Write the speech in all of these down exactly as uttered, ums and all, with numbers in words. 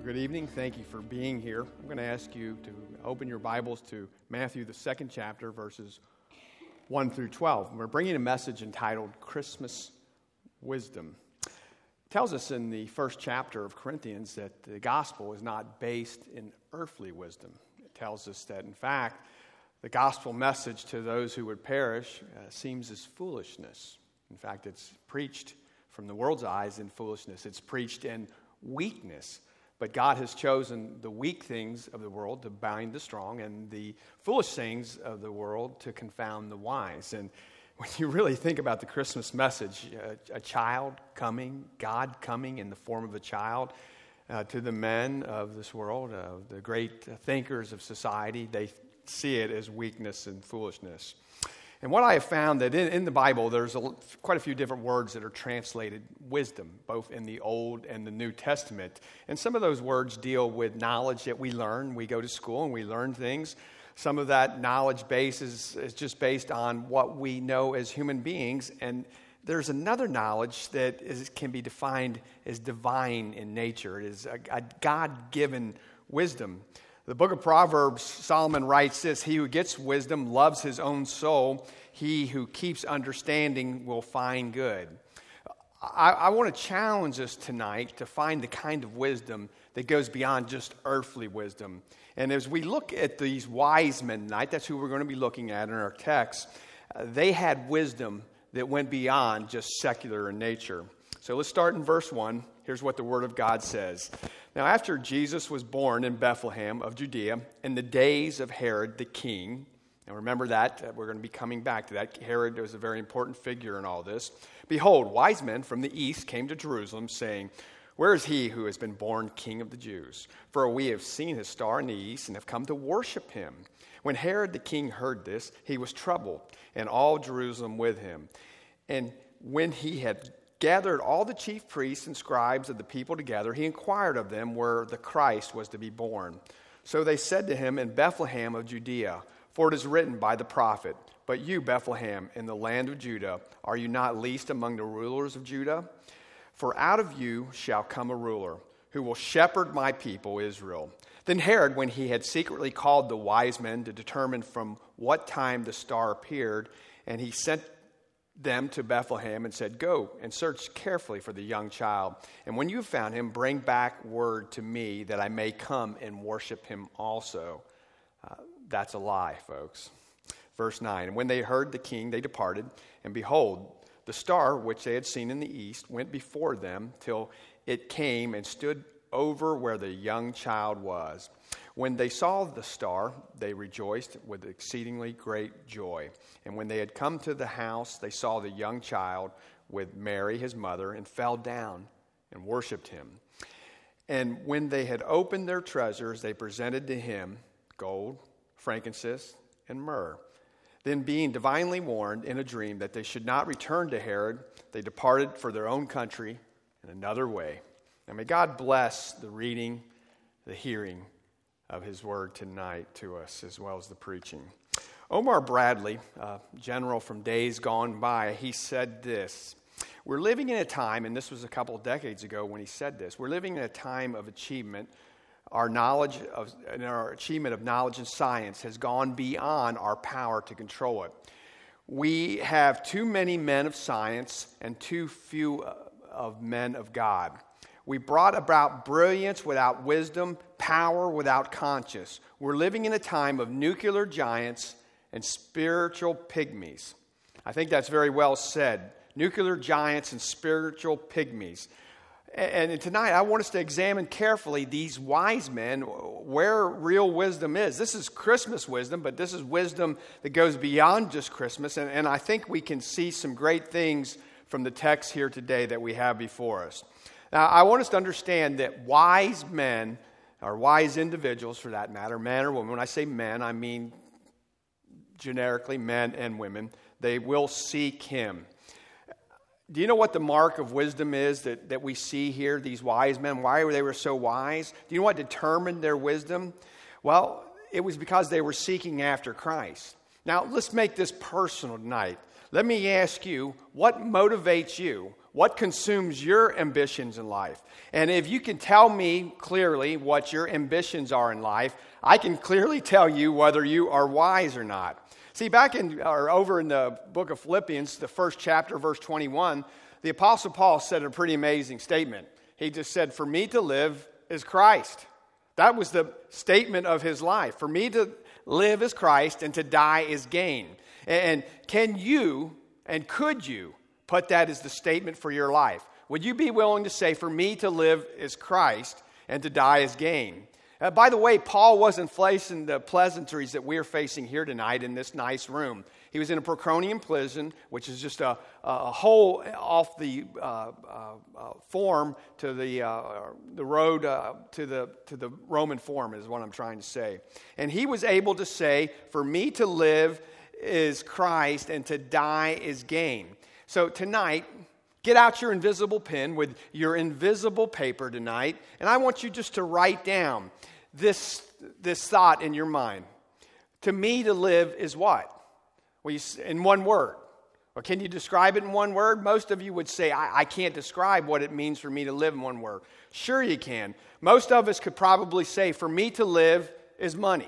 Good evening. Thank you for being here. I'm going to ask you to open your Bibles to Matthew, the second chapter, verses one through twelve. We're bringing a message entitled Christmas Wisdom. It tells us in the first chapter of Corinthians that the gospel is not based in earthly wisdom. It tells us that, in fact, the gospel message to those who would perish uh, seems as foolishness. In fact, it's preached from the world's eyes in foolishness. It's preached in weakness. But God has chosen the weak things of the world to bind the strong and the foolish things of the world to confound the wise. And when you really think about the Christmas message, a, a child coming, God coming in the form of a child uh, to the men of this world, uh, the great thinkers of society, they see it as weakness and foolishness. And what I have found that in, in the Bible, there's a, quite a few different words that are translated wisdom, both in the Old and the New Testament. And some of those words deal with knowledge that we learn. We go to school and we learn things. Some of that knowledge base is, is just based on what we know as human beings. And there's another knowledge that is, can be defined as divine in nature. It is a, a God-given wisdom. The book of Proverbs, Solomon writes this: "He who gets wisdom loves his own soul. He who keeps understanding will find good." I, I want to challenge us tonight to find the kind of wisdom that goes beyond just earthly wisdom. And as we look at these wise men tonight, that's who we're going to be looking at in our text. Uh, they had wisdom that went beyond just secular in nature. So let's start in verse one. Here's what the Word of God says. "Now after Jesus was born in Bethlehem of Judea in the days of Herod the king," and remember that, we're going to be coming back to that. Herod was a very important figure in all this. "Behold, wise men from the east came to Jerusalem, saying, 'Where is he who has been born King of the Jews? For we have seen his star in the east and have come to worship him.' When Herod the king heard this, he was troubled, and all Jerusalem with him. And when he had gathered all the chief priests and scribes of the people together, he inquired of them where the Christ was to be born. So they said to him, 'In Bethlehem of Judea, for it is written by the prophet, But you, Bethlehem, in the land of Judah, are you not least among the rulers of Judah? For out of you shall come a ruler, who will shepherd my people Israel.' Then Herod, when he had secretly called the wise men to determine from what time the star appeared, and he sent them to Bethlehem and said, 'Go and search carefully for the young child. And when you have found him, bring back word to me that I may come and worship him also.'" Uh, that's a lie, folks. Verse nine, "And when they heard the king, they departed. And behold, the star which they had seen in the east went before them till it came and stood over where the young child was. When they saw the star, they rejoiced with exceedingly great joy. And when they had come to the house, they saw the young child with Mary, his mother, and fell down and worshipped him. And when they had opened their treasures, they presented to him gold, frankincense, and myrrh. Then, being divinely warned in a dream that they should not return to Herod, they departed for their own country in another way." And may God bless the reading, the hearing of his word tonight to us, as well as the preaching. Omar Bradley, a general from days gone by, he said this: "We're living in a time," and this was a couple of decades ago when he said this, "we're living in a time of achievement. Our knowledge of, and our achievement of knowledge and science has gone beyond our power to control it. We have too many men of science and too few of men of God. We brought about brilliance without wisdom, power without conscience. We're living in a time of nuclear giants and spiritual pygmies." I think that's very well said. Nuclear giants and spiritual pygmies. And tonight, I want us to examine carefully these wise men, where real wisdom is. This is Christmas wisdom, but this is wisdom that goes beyond just Christmas. And, and I think we can see some great things from the text here today that we have before us. Now, I want us to understand that wise men, or wise individuals for that matter, men or women, when I say men, I mean generically men and women, they will seek him. Do you know what the mark of wisdom is that, that we see here, these wise men? Why were they were so wise? Do you know what determined their wisdom? Well, it was because they were seeking after Christ. Now, let's make this personal tonight. Let me ask you, what motivates you? what consumes your ambitions in life? And if you can tell me clearly what your ambitions are in life, I can clearly tell you whether you are wise or not. See, back in, or over in the book of Philippians, the first chapter, verse twenty-one, the Apostle Paul said a pretty amazing statement. He just said, "For me to live is Christ." That was the statement of his life. For me to live is Christ, and to die is gain. And can you, and could you, put that as the statement for your life? Would you be willing to say, for me to live is Christ, and to die is gain? Uh, by the way, Paul wasn't facing the pleasantries that we're facing here tonight in this nice room. He was in a Procronian prison, which is just a, a hole off the uh, uh, uh, forum to the uh, the road uh, to the to the Roman Forum, is what I'm trying to say. And he was able to say, "For me to live is Christ, and to die is gain." So tonight, get out your invisible pen with your invisible paper tonight, and I want you just to write down this, this thought in your mind. To me, to live is what? Well, you, in one word. Or can you describe it in one word? Most of you would say, I, I can't describe what it means for me to live in one word. Sure you can. Most of us could probably say, for me to live is money.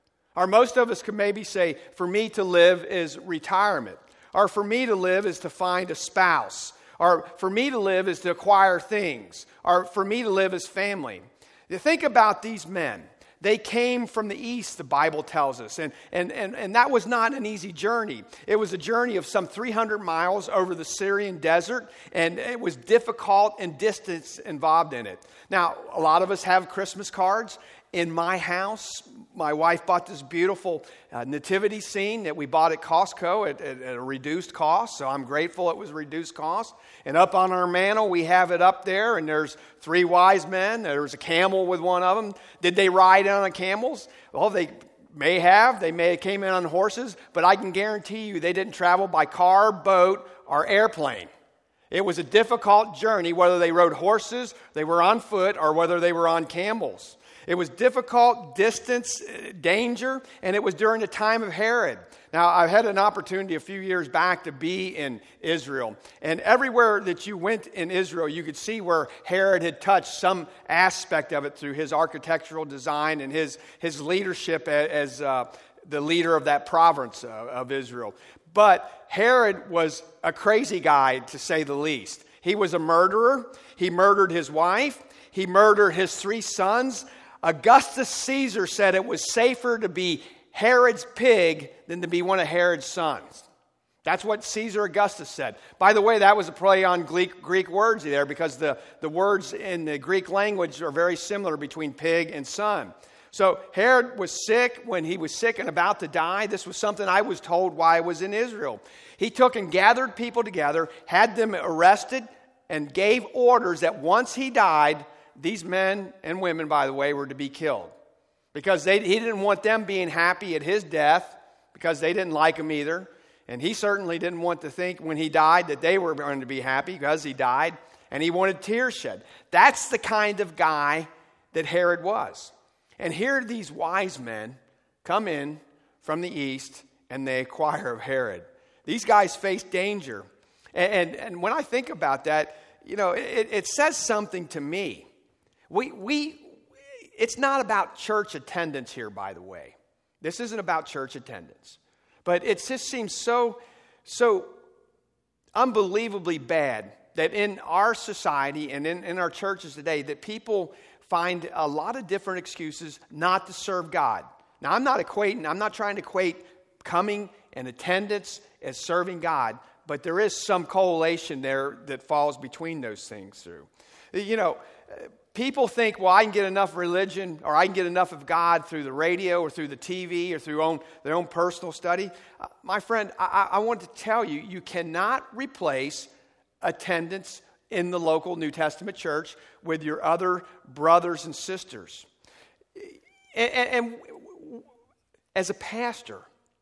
Or most of us could maybe say, for me to live is retirement. Or for me to live is to find a spouse. Or for me to live is to acquire things. Or for me to live is family. You think about these men. They came from the east, the Bible tells us. And, and, and, and that was not an easy journey. It was a journey of some three hundred miles over the Syrian desert. And it was difficult and distance involved in it. Now, a lot of us have Christmas cards. In my house, my wife bought this beautiful uh, nativity scene that we bought at Costco at, at, at a reduced cost. So I'm grateful it was reduced cost. And up on our mantle, we have it up there. And there's three wise men. There's a camel with one of them. Did they ride on the camels? Well, they may have. They may have came in on horses. But I can guarantee you they didn't travel by car, boat, or airplane. It was a difficult journey, whether they rode horses, they were on foot, or whether they were on camels. It was difficult, distance, danger, and it was during the time of Herod. Now, I had an opportunity a few years back to be in Israel. And everywhere that you went in Israel, you could see where Herod had touched some aspect of it through his architectural design and his, his leadership as uh, the leader of that province uh, of Israel. But Herod was a crazy guy, to say the least. He was a murderer. He murdered his wife. He murdered his three sons. Augustus Caesar said it was safer to be Herod's pig than to be one of Herod's sons. That's what Caesar Augustus said. By the way, that was a play on Greek, Greek words there, because the, the words in the Greek language are very similar between pig and son. So Herod was sick. When he was sick and about to die, this was something I was told while I was in Israel. He took and gathered people together, had them arrested, and gave orders that once he died, these men and women, by the way, were to be killed. Because they, he didn't want them being happy at his death, because they didn't like him either. And he certainly didn't want to think when he died that they were going to be happy because he died. And he wanted tears shed. That's the kind of guy that Herod was. And here these wise men come in from the east, and they inquire of Herod. These guys face danger. And, and, and when I think about that, you know, it, it says something to me. We, we, it's not about church attendance here, by the way. This isn't about church attendance. But it just seems so, so unbelievably bad that in our society and in, in our churches today, that people find a lot of different excuses not to serve God. Now, I'm not equating, I'm not trying to equate coming and attendance as serving God, but there is some correlation there that falls between those things through. You know, people think, well, I can get enough religion or I can get enough of God through the radio or through the T V or through own, their own personal study. Uh, my friend, I, I want to tell you, you cannot replace attendance in the local New Testament church with your other brothers and sisters. And, and, and as a pastor,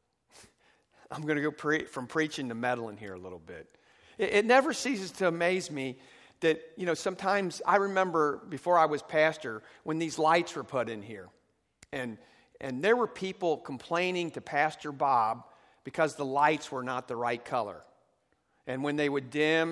I'm going to go pre- from preaching to meddling here a little bit. It, it never ceases to amaze me that, you know, sometimes I remember before I was pastor when these lights were put in here. And, and there were people complaining to Pastor Bob because the lights were not the right color. And when they would dim,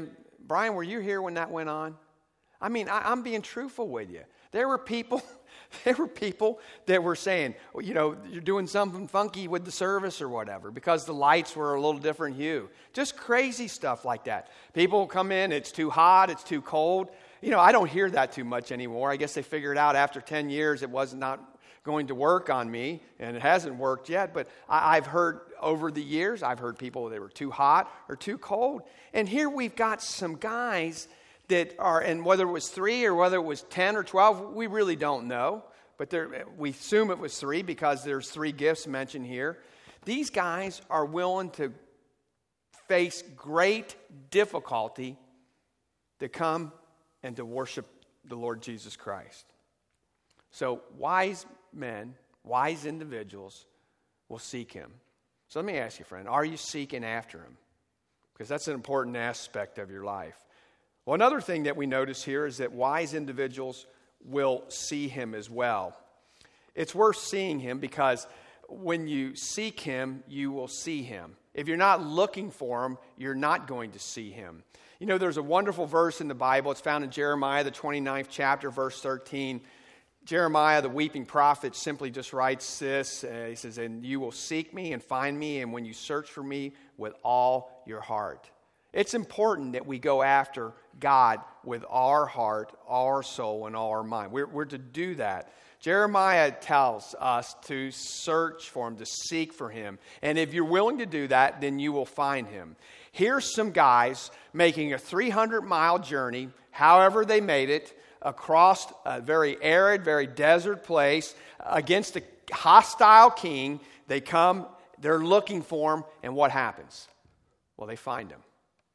Brian, were you here when that went on? I mean, I, I'm being truthful with you. There were people, there were people that were saying, you know, you're doing something funky with the service or whatever because the lights were a little different hue. Just crazy stuff like that. People come in, it's too hot, it's too cold. You know, I don't hear that too much anymore. I guess they figured out after ten years it was not going to work on me, and it hasn't worked yet. But I, I've heard over the years, I've heard people that were too hot or too cold. And here we've got some guys that are, and whether it was three or whether it was ten or twelve, we really don't know. But there, we assume it was three because there's three gifts mentioned here. These guys are willing to face great difficulty to come and to worship the Lord Jesus Christ. So wise men, wise individuals will seek him. So let me ask you, friend, are you seeking after him? Because that's an important aspect of your life. Well, another thing that we notice here is that wise individuals will see him as well. It's worth seeing him because when you seek him, you will see him. If you're not looking for him, you're not going to see him. You know, there's a wonderful verse in the Bible. It's found in Jeremiah, the twenty-ninth chapter, verse thirteen. Jeremiah, the weeping prophet, simply just writes this. Uh, he says, and you will seek me and find me, and when you search for me with all your heart. It's important that we go after God with our heart, our soul, and all our mind. We're, we're to do that. Jeremiah tells us to search for him, to seek for him. And if you're willing to do that, then you will find him. Here's some guys making a three hundred mile journey, however they made it, across a very arid, very desert place against a hostile king. They come, they're looking for him, and what happens? Well, they find him.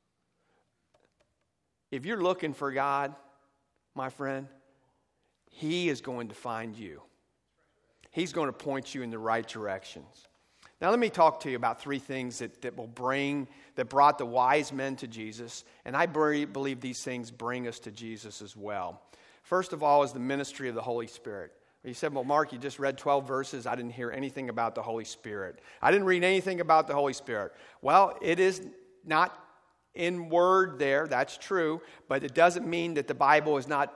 If you're looking for God, my friend, he is going to find you. He's going to point you in the right directions. Now let me talk to you about three things that, that will bring, that brought the wise men to Jesus, and I believe these things bring us to Jesus as well. First of all is the ministry of the Holy Spirit. You said, well, Mark, you just read twelve verses. I didn't hear anything about the Holy Spirit. I didn't read anything about the Holy Spirit. Well, it is not in word there, that's true, but it doesn't mean that the Bible is not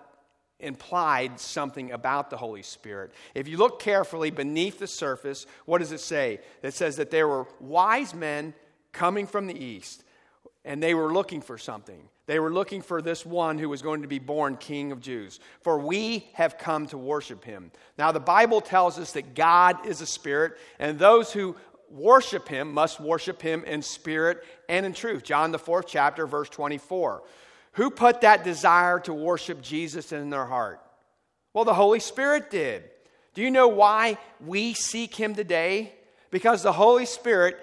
implied something about the Holy Spirit. If you look carefully beneath the surface, what does it say? It says that there were wise men coming from the east, and they were looking for something. They were looking for this one who was going to be born King of Jews. For we have come to worship him. Now the Bible tells us that God is a spirit, and those who worship him must worship him in spirit and in truth. John the fourth chapter, verse twenty-four. Who put that desire to worship Jesus in their heart? Well, the Holy Spirit did. Do you know why we seek him today? Because the Holy Spirit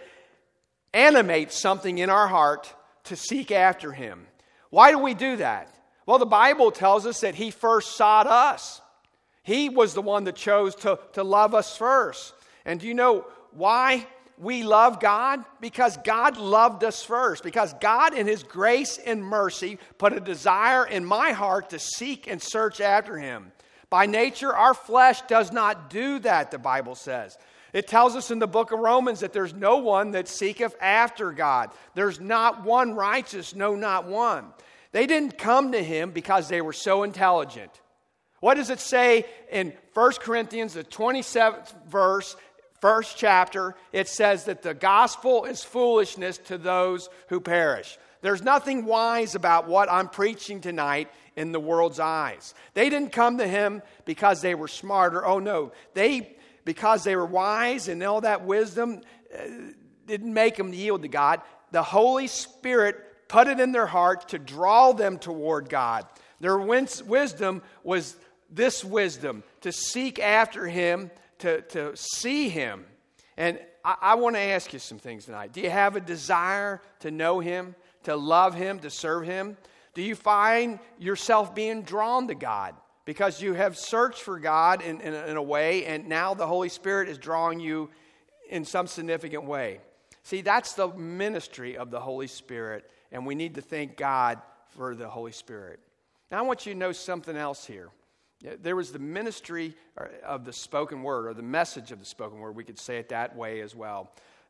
animates something in our heart to seek after him. Why do we do that? Well, the Bible tells us that he first sought us. He was the one that chose to, to love us first. And do you know why we love God? Because God loved us first. Because God in his grace and mercy put a desire in my heart to seek and search after him. By nature, our flesh does not do that, the Bible says. It tells us in the book of Romans that there's no one that seeketh after God. There's not one righteous, no, not one. They didn't come to him because they were so intelligent. What does it say in First Corinthians, the twenty-seventh verse, first chapter? It says that the gospel is foolishness to those who perish. There's nothing wise about what I'm preaching tonight in the world's eyes. They didn't come to him because they were smarter. Oh no, they because they were wise and all that wisdom uh, didn't make them yield to God. The Holy Spirit put it in their heart to draw them toward God. Their wins- wisdom was this wisdom, to seek after him, to, to see him. And I, I want to ask you some things tonight. Do you have a desire to know him, to love him, to serve him? Do you find yourself being drawn to God because you have searched for God in, in, in a way, and now the Holy Spirit is drawing you in some significant way? See, that's the ministry of the Holy Spirit, and we need to thank God for the Holy Spirit. Now, I want you to know something else here. There was the ministry of the spoken word, or the message of the spoken word. We could say it that way as well.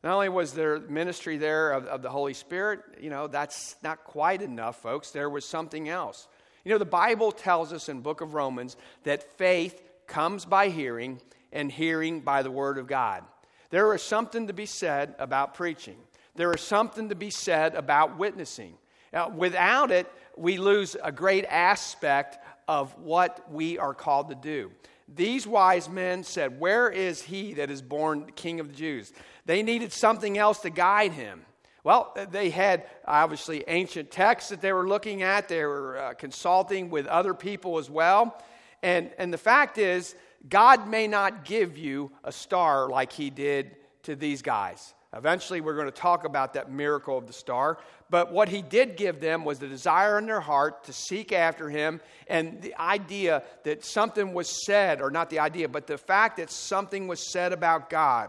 Not only was there ministry there of, of the Holy Spirit, you know, that's not quite enough, folks. There was something else. You know, the Bible tells us in the book of Romans that faith comes by hearing, and hearing by the word of God. There is something to be said about preaching. There is something to be said about witnessing. Now, without it, we lose a great aspect of what we are called to do. These wise men said, "Where is he that is born King of the Jews?" They needed something else to guide him. Well, they had obviously ancient texts that they were looking at. They were uh, consulting with other people as well. And, and the fact is, God may not give you a star like he did to these guys. Eventually, we're going to talk about that miracle of the star. But what he did give them was the desire in their heart to seek after him, and the idea that something was said, or not the idea, but the fact that something was said about God.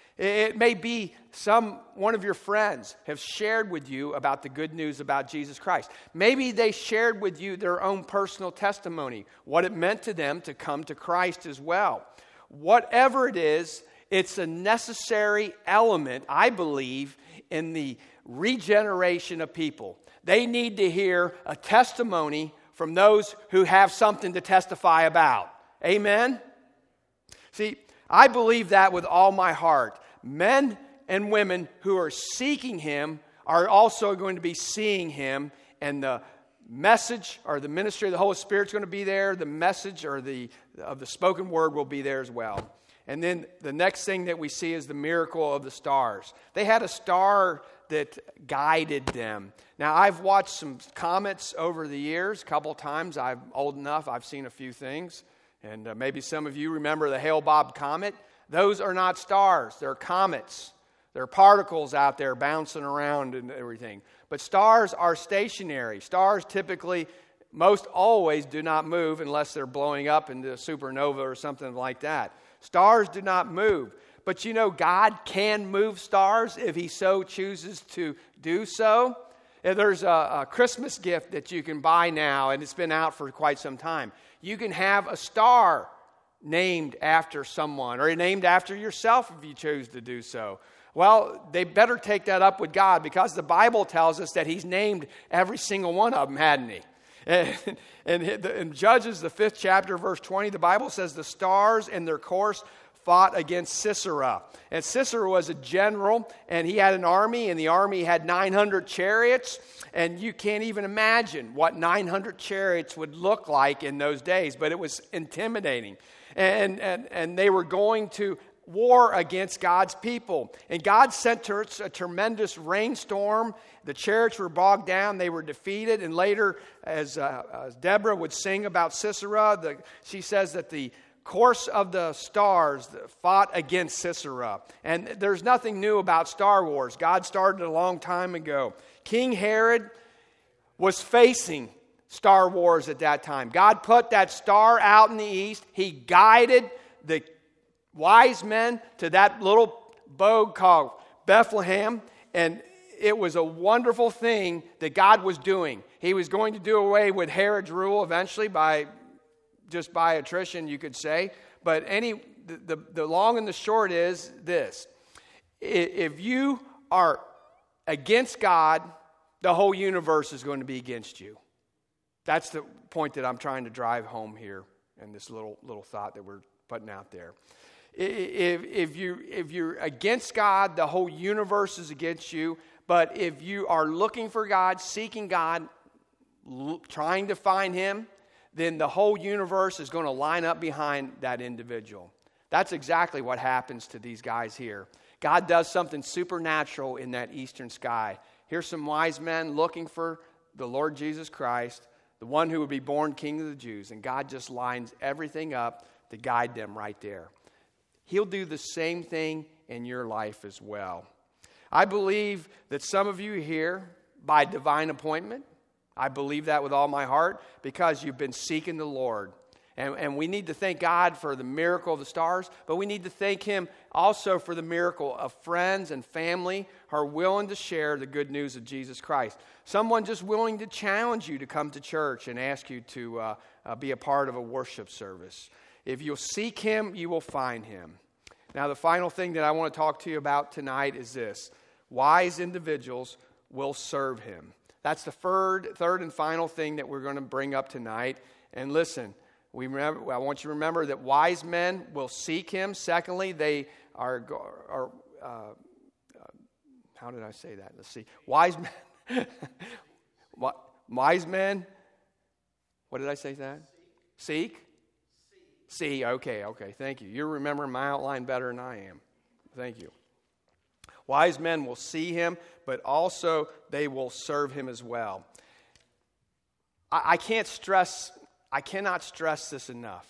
It may be some one of your friends have shared with you about the good news about Jesus Christ. Maybe they shared with you their own personal testimony, what it meant to them to come to Christ as well. Whatever it is, it's a necessary element, I believe, in the regeneration of people. They need to hear a testimony from those who have something to testify about. Amen? See, I believe that with all my heart. Men and women who are seeking him are also going to be seeing him, and the message or the ministry of the Holy Spirit is going to be there. The message or the of the spoken word will be there as well. And then the next thing that we see is the miracle of the stars. They had a star that guided them. Now, I've watched some comets over the years. A couple of times. I'm old enough. I've seen a few things. And uh, maybe some of you remember the Hale-Bopp comet. Those are not stars. They're comets. They're particles out there bouncing around and everything. But stars are stationary. Stars typically, most always, do not move unless they're blowing up into a supernova or something like that. Stars do not move. But you know, God can move stars if he so chooses to do so. There's a, a Christmas gift that you can buy now, and it's been out for quite some time. You can have a star named after someone, or named after yourself if you choose to do so. Well, they better take that up with God, because the Bible tells us that he's named every single one of them, hadn't he? And, and in Judges, the fifth chapter, verse twenty, the Bible says the stars in their course fought against Sisera. And Sisera was a general, and he had an army, and the army had nine hundred chariots. And you can't even imagine what nine hundred chariots would look like in those days, but it was intimidating. And, and, and they were going to war against God's people. And God sent a tremendous rainstorm. The chariots were bogged down. They were defeated. And later, as, uh, as Deborah would sing about Sisera, the, she says that the course of the stars fought against Sisera. And there's nothing new about Star Wars. God started a long time ago. King Herod was facing Star Wars at that time. God put that star out in the east. He guided the wise men to that little abode called Bethlehem. And it was a wonderful thing that God was doing. He was going to do away with Herod's rule eventually by just by attrition, you could say. But any the, the, the long and the short is this. If you are against God, the whole universe is going to be against you. That's the point that I'm trying to drive home here in this little little thought that we're putting out there. If, if, you, if you're against God, the whole universe is against you. But if you are looking for God, seeking God, l- trying to find him, then the whole universe is going to line up behind that individual. That's exactly what happens to these guys here. God does something supernatural in that eastern sky. Here's some wise men looking for the Lord Jesus Christ, the one who would be born King of the Jews. And God just lines everything up to guide them right there. He'll do the same thing in your life as well. I believe that some of you here, by divine appointment, I believe that with all my heart, because you've been seeking the Lord. And, and we need to thank God for the miracle of the stars, but we need to thank him also for the miracle of friends and family who are willing to share the good news of Jesus Christ. Someone just willing to challenge you to come to church and ask you to uh, uh, be a part of a worship service. If you'll seek him, you will find him. Now, the final thing that I want to talk to you about tonight is this. Wise individuals will serve him. That's the third, third and final thing that we're going to bring up tonight. And listen, we remember, I want you to remember that wise men will seek him. Secondly, they are, are uh, uh, how did I say that? Let's see. Wise men, wise men, what did I say that? Seek? Seek. See, okay, okay, thank you. You're remembering my outline better than I am. Thank you. Wise men will see him, but also they will serve him as well. I, I can't stress, I cannot stress this enough.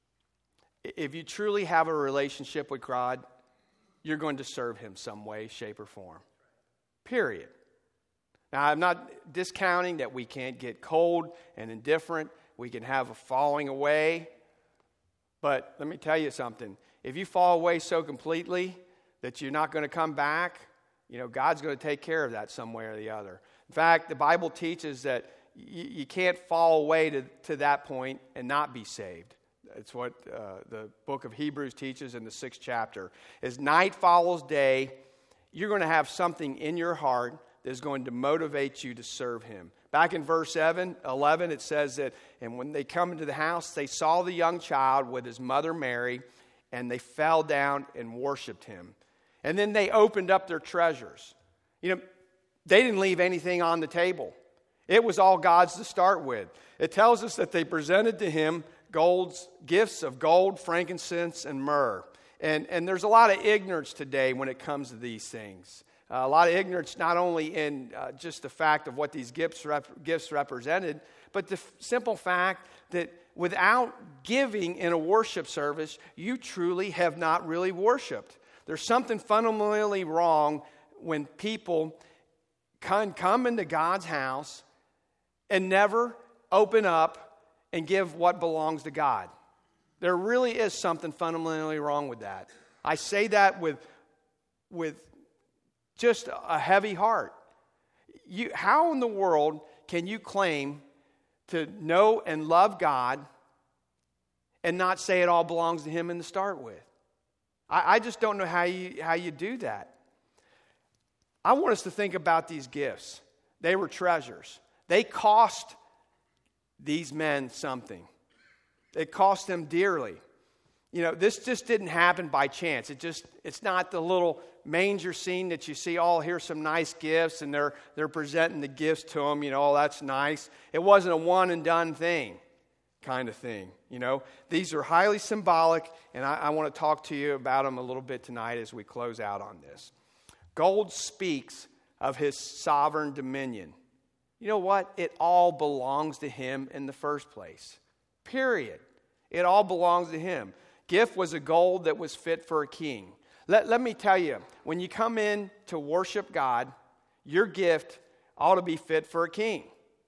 If you truly have a relationship with God, you're going to serve him some way, shape, or form. Period. Now, I'm not discounting that we can't get cold and indifferent. We can have a falling away. But let me tell you something. If you fall away so completely that you're not going to come back, you know, God's going to take care of that some way or the other. In fact, the Bible teaches that you, you can't fall away to, to that point and not be saved. It's what uh, the book of Hebrews teaches in the sixth chapter. As night follows day, you're going to have something in your heart that is going to motivate you to serve him. Back in verse seven, eleven, it says that, and when they come into the house, they saw the young child with his mother Mary, and they fell down and worshiped him. And then they opened up their treasures. You know, they didn't leave anything on the table. It was all God's to start with. It tells us that they presented to him gold's gifts of gold, frankincense, and myrrh. And, and there's a lot of ignorance today when it comes to these things. Uh, a lot of ignorance not only in uh, just the fact of what these gifts, rep- gifts represented, but the f- simple fact that without giving in a worship service, you truly have not really worshiped. There's something fundamentally wrong when people can come into God's house and never open up and give what belongs to God. There really is something fundamentally wrong with that. I say that with, with just a heavy heart. You, how in the world can you claim to know and love God and not say it all belongs to him in the start with? I, I just don't know how you, how you do that. I want us to think about these gifts. They were treasures. They cost these men something. It cost them dearly. You know, this just didn't happen by chance. It just, it's not the little manger scene that you see, oh, here's some nice gifts, and they're they're presenting the gifts to them, you know, oh, that's nice. It wasn't a one and done thing kind of thing, you know. These are highly symbolic, and I, I want to talk to you about them a little bit tonight as we close out on this. Gold speaks of his sovereign dominion. You know what? It all belongs to him in the first place. Period. It all belongs to him. Gift was a gold that was fit for a king. Let, let me tell you, when you come in to worship God, your gift ought to be fit for a king.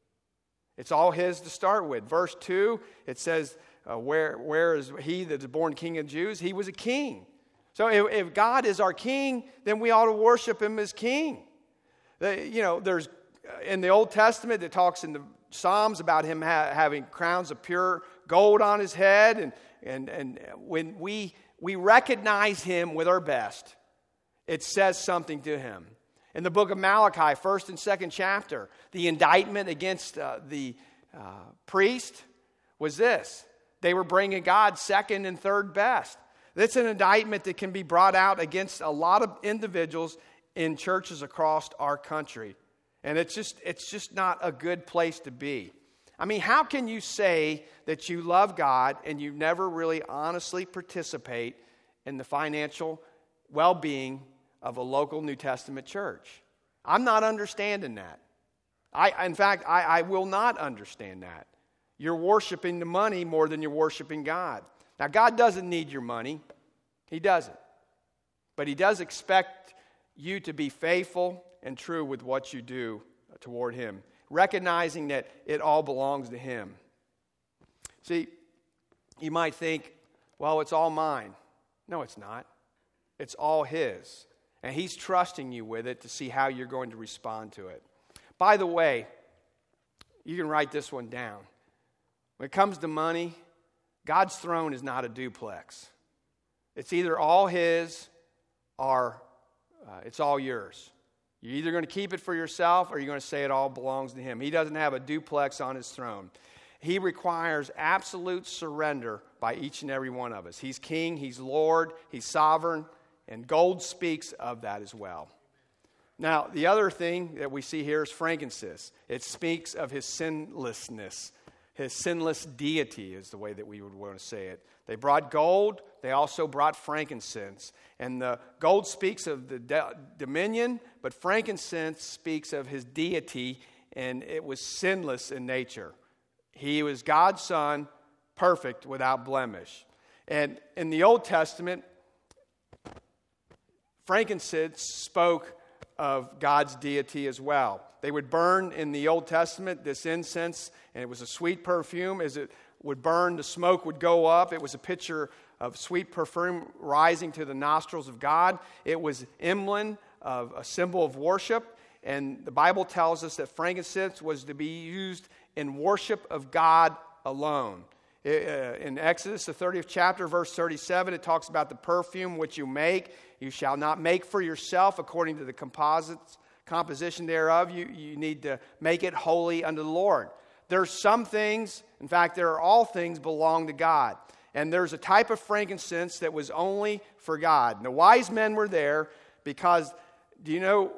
It's all his to start with. Verse two, it says, uh, where, where is he that is born king of Jews? He was a king. So if, if God is our king, then we ought to worship him as king. The, you know, there's in the Old Testament, it talks in the Psalms about him ha- having crowns of pure gold on his head. And, and, and when we, we recognize him with our best, it says something to him. In the book of Malachi, first and second chapter, the indictment against uh, the uh, priest was this. They were bringing God second and third best. That's an indictment that can be brought out against a lot of individuals in churches across our country. And it's just it's just not a good place to be. I mean, how can you say that you love God and you never really honestly participate in the financial well-being of a local New Testament church? I'm not understanding that. I, in fact, I, I will not understand that. You're worshiping the money more than you're worshiping God. Now, God doesn't need your money. He doesn't. But he does expect you to be faithful and true with what you do toward him, recognizing that it all belongs to him. See, you might think, well, it's all mine. No, it's not. It's all his. And he's trusting you with it to see how you're going to respond to it. By the way, you can write this one down. When it comes to money, God's throne is not a duplex. It's either all his or uh, it's all yours. You're either going to keep it for yourself or you're going to say it all belongs to him. He doesn't have a duplex on his throne. He requires absolute surrender by each and every one of us. He's king, he's Lord, he's sovereign, and gold speaks of that as well. Now, the other thing that we see here is frankincense. It speaks of his sinlessness. His sinless deity is the way that we would want to say it. They brought gold. They also brought frankincense. And the gold speaks of the de- dominion, but frankincense speaks of his deity, and it was sinless in nature. He was God's son, perfect, without blemish. And in the Old Testament, frankincense spoke of God's deity as well. They would burn in the Old Testament this incense, and it was a sweet perfume. As it would burn, the smoke would go up. It was a picture of sweet perfume rising to the nostrils of God. It was emblem of a symbol of worship, and the Bible tells us that frankincense was to be used in worship of God alone. In Exodus, the thirtieth chapter, verse thirty-seven, it talks about the perfume which you make. You shall not make for yourself according to the composites, composition thereof. You, you need to make it holy unto the Lord. There's some things, in fact, there are all things belong to God. And there's a type of frankincense that was only for God. And the wise men were there because, do you know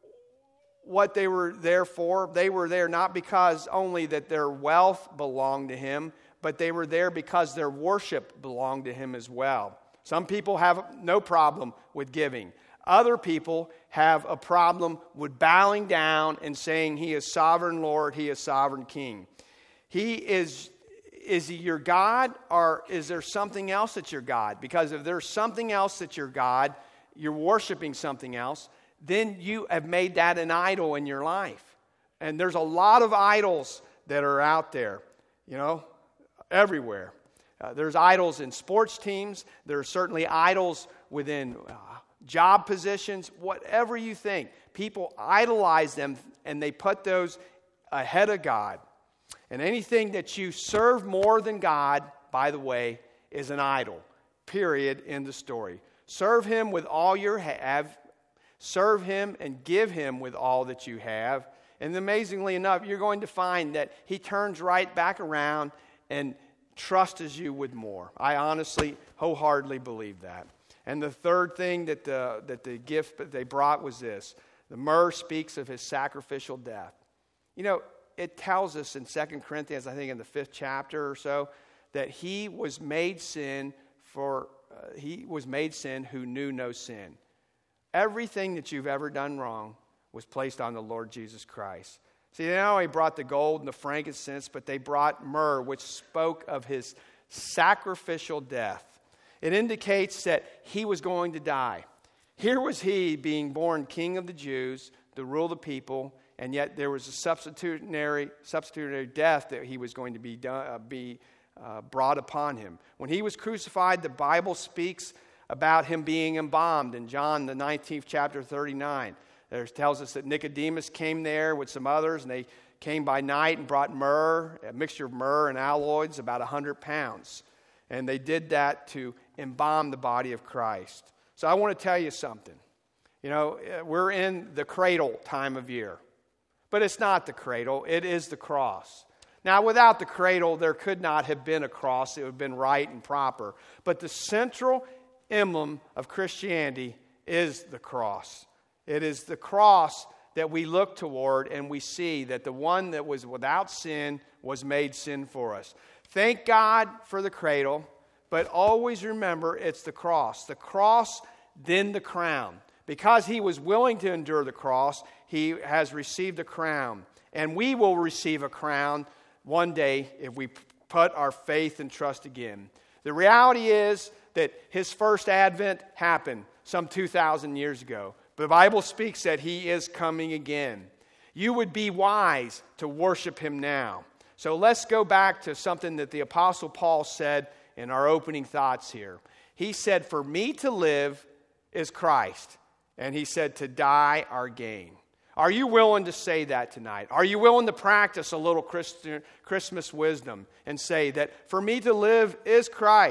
what they were there for? They were there not because only that their wealth belonged to him, but they were there because their worship belonged to him as well. Some people have no problem with giving. Other people have a problem with bowing down and saying he is sovereign Lord, he is sovereign King. He is, is he your God, or is there something else that's your God? Because if there's something else that's your God, you're worshiping something else, then you have made that an idol in your life. And there's a lot of idols that are out there, you know, everywhere. Uh, there's idols in sports teams. There are certainly idols within uh, job positions. Whatever you think, people idolize them and they put those ahead of God. And anything that you serve more than God, by the way, is an idol. Period. End of story. Serve him with all you have. Serve him and give him with all that you have. And amazingly enough, you're going to find that he turns right back around and trusts you with more. I honestly, wholeheartedly believe that. And the third thing that the, that the gift that they brought was this. The myrrh speaks of his sacrificial death. You know, it tells us in Second Corinthians, I think in the fifth chapter or so, that he was made sin for, uh, he was made sin who knew no sin. Everything that you've ever done wrong was placed on the Lord Jesus Christ. See, they not only brought the gold and the frankincense, but they brought myrrh, which spoke of his sacrificial death. It indicates that he was going to die. Here was he being born king of the Jews to rule the people, and yet there was a substitutionary, substitutionary death that he was going to be, done, uh, be uh, brought upon him. When he was crucified, the Bible speaks about him being embalmed in John, the nineteenth chapter, thirty-nine. It tells us that Nicodemus came there with some others, and they came by night and brought myrrh, a mixture of myrrh and aloes, about one hundred pounds. And they did that to embalm the body of Christ. So I want to tell you something. You know, we're in the cradle time of year. But it's not the cradle, it is the cross. Now, without the cradle, there could not have been a cross. It would have been right and proper. But the central emblem of Christianity is the cross. It is the cross that we look toward and we see that the one that was without sin was made sin for us. Thank God for the cradle, but always remember it's the cross. The cross, then the crown. Because he was willing to endure the cross, he has received a crown. And we will receive a crown one day if we put our faith and trust again. The reality is that his first advent happened some two thousand years ago. The Bible speaks that he is coming again. You would be wise to worship him now. So let's go back to something that the Apostle Paul said in our opening thoughts here. He said, for me to live is Christ. And he said, to die are gain. Are you willing to say that tonight? Are you willing to practice a little Christian, Christmas wisdom and say that for me to live is Christ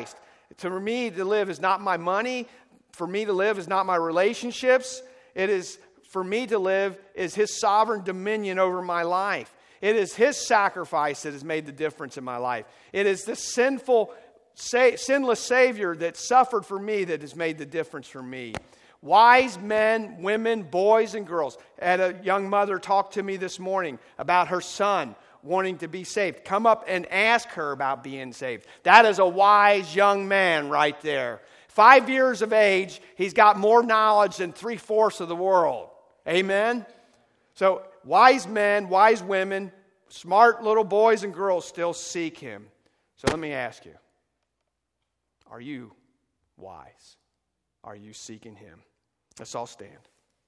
For me to live is not my money. For me to live is not my relationships. It is, for me to live is His sovereign dominion over my life. It is His sacrifice that has made the difference in my life. It is the sinful, sinless Savior that suffered for me that has made the difference for me. Wise men, women, boys, and girls. I had a young mother talk to me this morning about her son wanting to be saved. Come up and ask her about being saved. That is a wise young man right there. Five years of age, he's got more knowledge than three-fourths of the world. Amen? So wise men, wise women, smart little boys and girls still seek Him. So let me ask you, are you wise? Are you seeking Him? Let's all stand.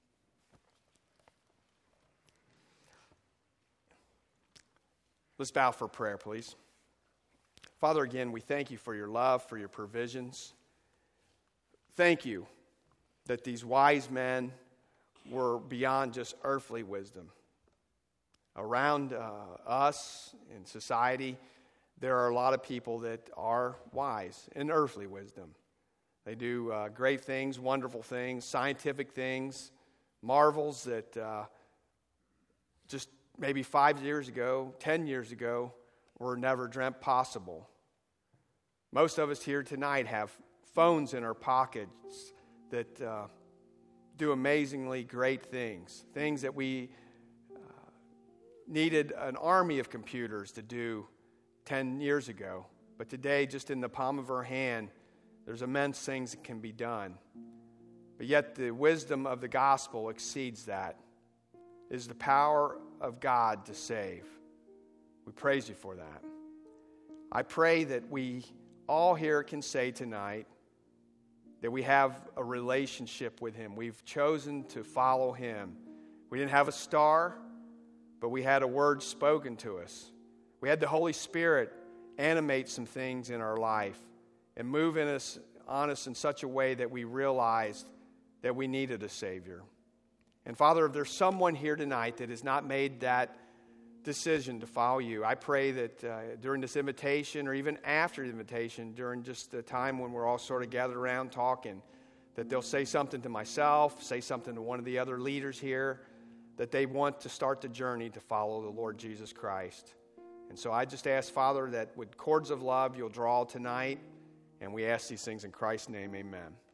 Let's bow for prayer, please. Father, again, we thank You for Your love, for Your provisions. Thank You that these wise men were beyond just earthly wisdom. Around uh, us in society, there are a lot of people that are wise in earthly wisdom. They do uh, great things, wonderful things, scientific things, marvels that uh, just maybe five years ago, ten years ago, were never dreamt possible. Most of us here tonight have phones in our pockets that uh, do amazingly great things, things that we uh, needed an army of computers to do ten years ago. But today, just in the palm of our hand, there's immense things that can be done. But yet the wisdom of the gospel exceeds that. It is the power of God to save. We praise You for that. I pray that we all here can say tonight that we have a relationship with Him. We've chosen to follow Him. We didn't have a star, but we had a word spoken to us. We had the Holy Spirit animate some things in our life and move in us, on us in such a way that we realized that we needed a Savior. And Father, if there's someone here tonight that has not made that decision to follow You, I pray that uh, during this invitation or even after the invitation, during just the time when we're all sort of gathered around talking, that they'll say something to myself, say something to one of the other leaders here, that they want to start the journey to follow the Lord Jesus Christ. And so I just ask, Father, that with cords of love You'll draw tonight, and we ask these things in Christ's name, amen.